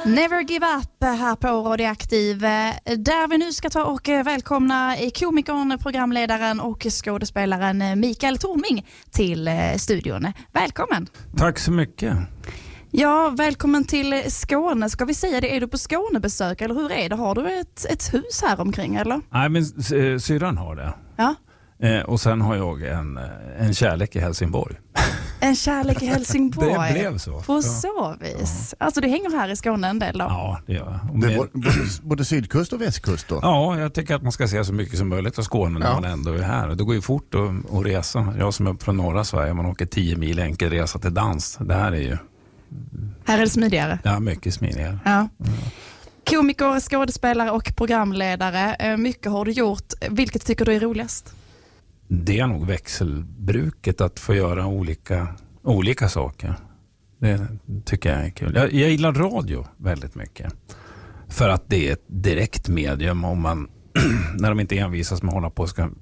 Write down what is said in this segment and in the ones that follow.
Never Give Up här på Radioaktiv, där vi nu ska ta och välkomna komikern, programledaren och skådespelaren Mikael Tornving till studion. Välkommen! Tack så mycket. Ja, välkommen till Skåne. Ska vi säga det, är du på Skånebesök eller hur är det? Har du ett hus här omkring eller? Nej, men syrran har det. Ja. Och sen har jag en kärlek i Helsingborg. En kärlek i Helsingborg. Det blev så. På så vis. Ja. Alltså du hänger här i Skåne en del då? Ja, det gör jag. Det är både sydkust och västkust då? Ja, jag tycker att man ska se så mycket som möjligt av Skåne när man ändå är här. Det går ju fort att resa. Jag som är från norra Sverige, man åker 10 mil enkel resa till dans. Det här är ju... Här är det smidigare. Ja, mycket smidigare. Ja. Komiker, skådespelare och programledare. Mycket har du gjort. Vilket tycker du är roligast? Det är nog växelbruket, att få göra olika saker. Det tycker jag är kul. Jag gillar radio väldigt mycket. För att det är ett direkt medium. Om man, när de inte envisas med att hålla på och ska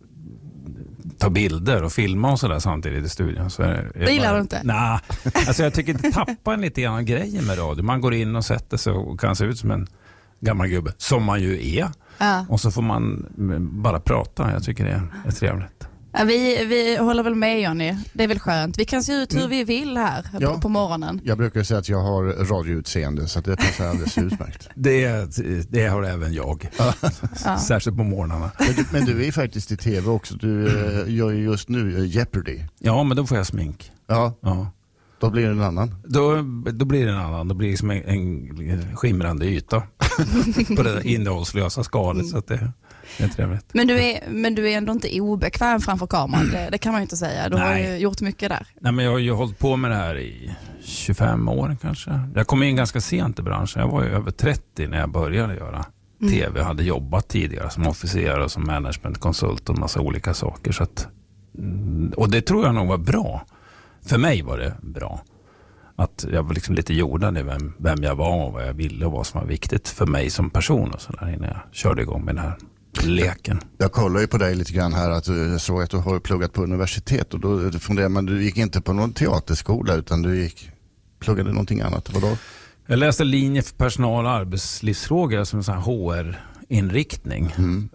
ta bilder och filma och sådär samtidigt i studion. Så det gillar du inte? Nej, alltså jag tycker det tappar lite grann grejer med radio. Man går in och sätter sig och kan se ut som en gammal gubbe, som man ju är. Ja. Och så får man bara prata. Jag tycker det är trevligt. Ja, vi håller väl med, Johnny. Det är väl skönt. Vi kan se ut hur vi vill här på morgonen. Jag brukar säga att jag har radioutseende, så det passar alldeles utmärkt. Det har även jag. Särskilt på morgnarna. Men du är faktiskt i tv också. Du gör ju just nu Jeopardy. Ja, men då får jag smink. Ja. Då blir det en annan. Då blir det en annan. Då blir det som en skimrande yta på det innehållslösa skalet. Så att det är trevligt. Men du är ändå inte obekväm framför kameran. Det kan man ju inte säga. Du har ju gjort mycket där. Nej, men jag har ju hållit på med det här i 25 år kanske. Jag kom in ganska sent i branschen. Jag var ju över 30 när jag började göra tv. Jag hade jobbat tidigare som officer och som managementkonsult och en massa olika saker. Så att, och det tror jag nog var bra. För mig var det bra. Att jag var liksom lite jordad i vem jag var och vad jag ville och vad som var viktigt för mig som person och sådär innan jag körde igång med den här leken. Jag kollar ju på dig lite grann här, att jag såg att du har pluggat på universitet och då funderade man, du gick inte på någon teaterskola utan du pluggade någonting annat. Vadå? Jag läste linje för personal- och arbetslivsfrågor som en sån här HR-inriktning.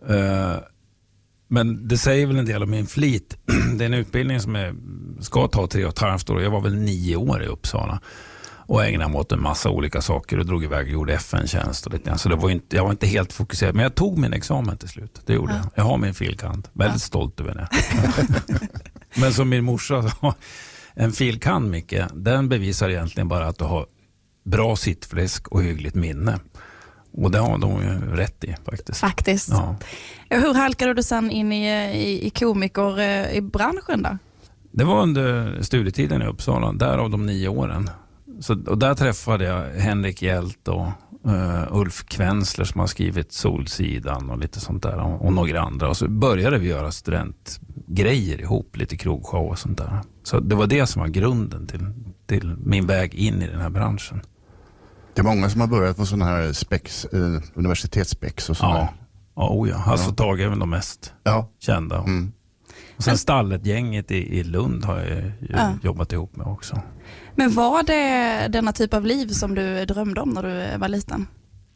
Men det säger väl en del om min flit. Det är en utbildning som ska ta 3,5 år. Jag var väl 9 år i Uppsala och ägnade mig åt en massa olika saker och drog iväg och gjorde FN-tjänst och lite grann. Så jag var inte helt fokuserad. Men jag tog min examen till slut. Det gjorde jag. Jag har min filkant. Väldigt stolt över det. Men som min morsa sa, en filkant, Micke, den bevisar egentligen bara att du har bra sittfläsk och hyggligt minne. Och det har de ju rätt i faktiskt. Ja. Hur halkade du sen in i komiker i branschen då? Det var under studietiden i Uppsala, där av de 9 åren. Och där träffade jag Henrik Hjält och Ulf Kvensler som har skrivit Solsidan och lite sånt där och några andra. Och så började vi göra studentgrejer ihop, lite krogshow och sånt där. Så det var det som var grunden till min väg in i den här branschen. Det är många som har börjat på sådana här universitetsspex och sådär. Ja. Hasse och Tage är väl de mest kända. Och sen Stallet-gänget i Lund har jag jobbat ihop med också. Men var det denna typ av liv som du drömde om när du var liten?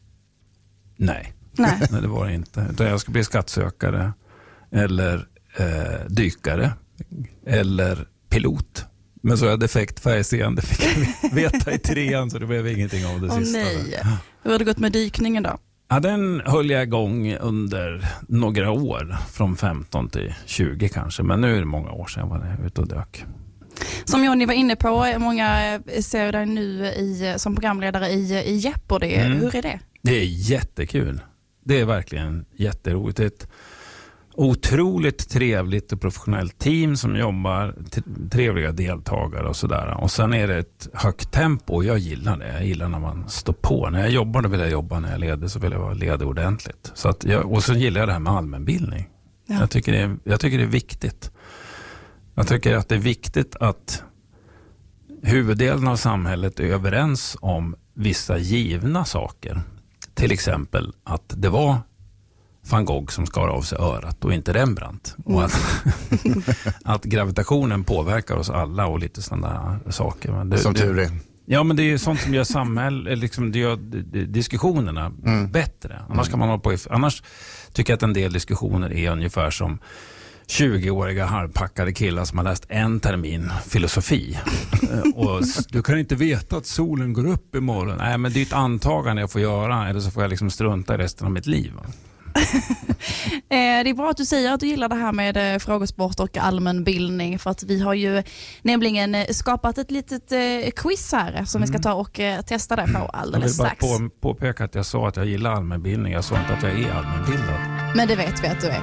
Nej, det var det inte. Utan jag skulle bli skattsökare eller dykare eller pilot. Men så är jag defekt färgseende, fick jag veta i 3:an, så det blev ingenting av det sista. Nej. Hur har det gått med dykningen då? Ja, den höll jag igång under några år, från 15 till 20 kanske. Men nu är det många år sedan jag var ute och dök. Som Johnny var inne på, många ser dig nu som programledare i Jeopardy. Hur är det? Det är jättekul. Det är verkligen jätteroligt. Det är ett otroligt trevligt och professionellt team som jobbar, trevliga deltagare och sådär. Och sen är det ett högt tempo och jag gillar det. Jag gillar när man står på. När jag jobbar, då vill jag jobba. När jag leder så vill jag vara ledig ordentligt. Så att och så gillar jag det här med allmänbildning. Ja. Jag tycker det är viktigt. Jag tycker att det är viktigt att huvuddelen av samhället är överens om vissa givna saker. Till exempel att det var van Gogh som skar av sig örat och inte Rembrandt. Och att gravitationen påverkar oss alla och lite sådana saker. Men som tur är. Ja, men det är sånt som gör samhälle, liksom det gör diskussionerna bättre. Annars kan man hålla på. Annars tycker jag att en del diskussioner är ungefär som 20-åriga halvpackade killar som har läst en termin filosofi. Och du kan inte veta att solen går upp imorgon. Nej, men det är ett antagande jag får göra, eller så får jag liksom strunta i resten av mitt liv. Det är bra att du säger att du gillar det här med frågesport och allmänbildning, för att vi har ju nämligen skapat ett litet quiz här som vi ska ta och testa det på alldeles strax. Jag vill bara påpeka att jag sa att jag gillar allmänbildning. Jag sa inte att jag är allmänbildad. Men det vet vi att du är.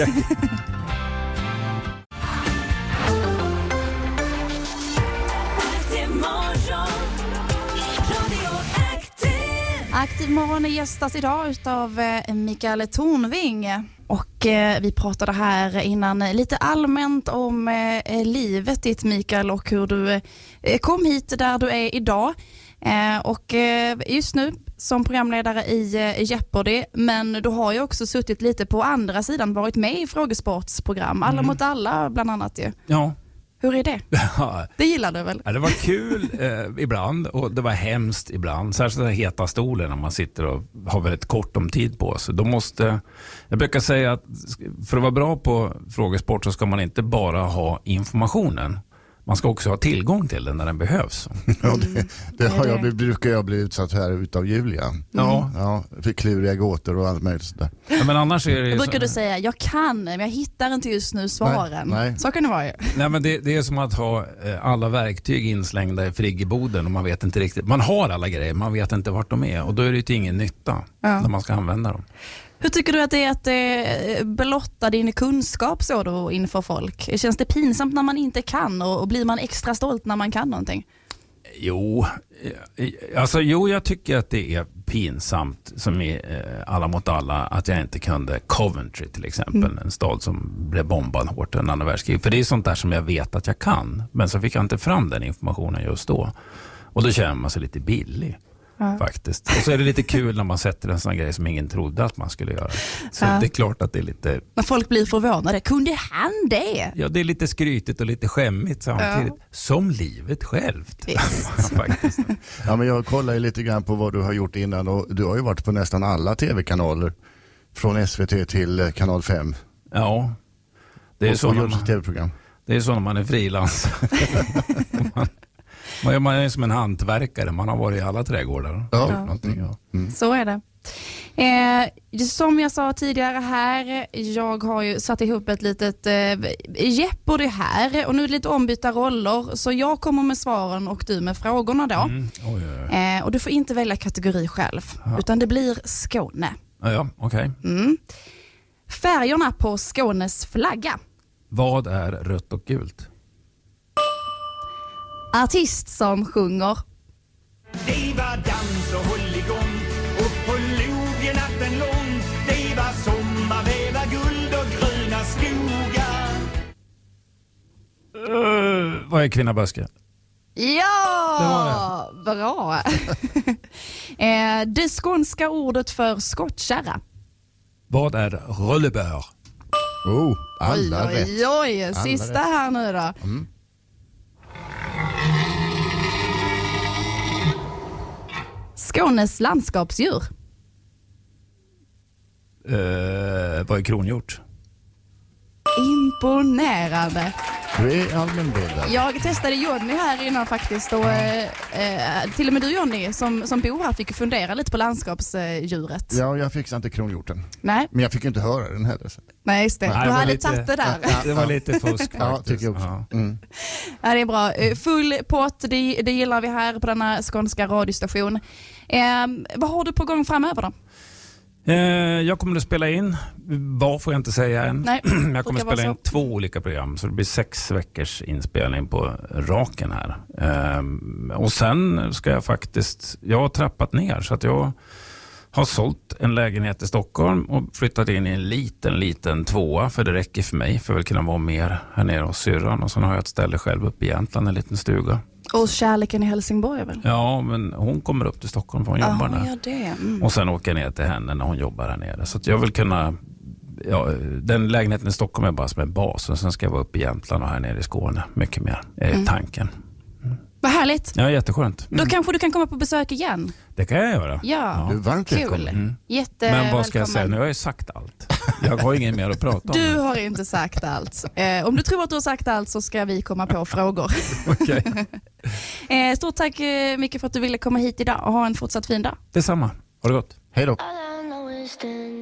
Aktiv morgon gästas idag utav Mikael Tornving, och vi pratade här innan lite allmänt om livet ditt, Mikael, och hur du kom hit där du är idag, och just nu som programledare i Jeopardy, men du har ju också suttit lite på andra sidan, varit med i frågesportsprogram, Alla mot alla bland annat ju. Ja. Hur är det? Det gillar du väl? Ja, det var kul ibland och det var hemskt ibland. Särskilt den heta stolen när man sitter och har väldigt kort om tid på sig. Jag brukar säga att för att vara bra på frågesport så ska man inte bara ha informationen. Man ska också ha tillgång till den när den behövs. Ja, brukar jag bli utsatt här utav Julia. Ja, för kluriga gåtor och allt möjligt sådär. Ja, men annars är det brukar du säga, jag kan, men jag hittar inte just nu svaren. Nej. Så kan det vara ju. Nej, men det är som att ha alla verktyg inslängda i friggeboden och man vet inte riktigt. Man har alla grejer, man vet inte vart de är, och då är det till ingen nytta när man ska använda dem. Hur tycker du att det är att blotta din kunskap så då inför folk? Känns det pinsamt när man inte kan, och blir man extra stolt när man kan någonting? Jo, jag tycker att det är pinsamt som i Alla mot alla att jag inte kunde Coventry till exempel, en stad som blev bombad hårt under andra världskriget. För det är sånt där som jag vet att jag kan, men så fick jag inte fram den informationen just då. Och då känner man sig lite billig. Faktiskt. Och så är det lite kul när man sätter en sån grej som ingen trodde att man skulle göra. Så det är klart att det är lite... När folk blir förvånade, kunde han det? Ja, det är lite skrytigt och lite skämmigt samtidigt. Som livet självt. Faktiskt. Ja, men jag kollar ju lite grann på vad du har gjort innan, och du har ju varit på nästan alla tv-kanaler. Från SVT till kanal 5. Ja. Det är så tv-program. Det är så när man är frilans. Man är som en hantverkare, man har varit i alla trädgårdar. Så är det. Som jag sa tidigare här, jag har ju satt ihop ett litet Jeopardy här, och nu är det lite ombytta roller, så jag kommer med svaren och du med frågorna då. Och du får inte välja kategori själv, utan det blir Skåne. Ja, okej. Färgerna på Skånes flagga. Vad är rött och gult? Artist som sjunger. Det var dans och håll igång, upp på logen natten lång. Det var sommar, det var guld och gröna skogar. Vad är Kvinnaböske? Ja, bra. Det skånska ordet för skottkärra. Vad är rullebör? Alla rätt. Oj, sista här nu då. Skånes landskapsdjur. Vad är kronhjort? Imponerande. Du är allmänbildad. Jag testade Jonny här innan faktiskt, och till och med du Jonny som bor här fick fundera lite på landskapsdjuret. Ja, jag fick inte kronhjorten. Nej. Men jag fick inte höra den heller. Nej, just det. Nej, du hade lite, tagit det där. Det var lite fusk faktiskt. Ja, tycker jag också. Ja, det är bra. Full pott, det gillar vi här på denna skånska radiostation. Vad har du på gång framöver då? Jag kommer att spela in, vad får jag inte säga än. Nej, jag kommer att spela in 2 olika program, så det blir 6 veckors inspelning på raken här. Och sen ska jag har trappat ner, så att jag har sålt en lägenhet i Stockholm och flyttat in i en liten 2, för det räcker för mig, för att kunna vara mer här nere hos syrran. Och sen har jag ett ställe själv uppe i Jämtland, en liten stuga. Och kärleken i Helsingborg väl? Ja, men hon kommer upp till Stockholm för hon jobbar där. Ja, det. Och sen åker jag ner till henne när hon jobbar här nere. Så att jag vill kunna... Ja, den lägenheten i Stockholm är bara som en bas. Och sen ska jag vara uppe i Jämtland och här nere i Skåne. Mycket mer är tanken. Vad härligt. Ja, jätteskönt. Då kanske du kan komma på besök igen. Det kan jag göra. Ja, Du är varmt kul. välkommen. Men vad ska jag säga? Nu har jag ju sagt allt. Jag har inget mer att prata om. Du har inte sagt allt. Om du tror att du har sagt allt så ska vi komma på frågor. Okej. Stort tack Micke för att du ville komma hit idag och ha en fortsatt fin dag. Detsamma. Ha det gott. Hej då. All I know is that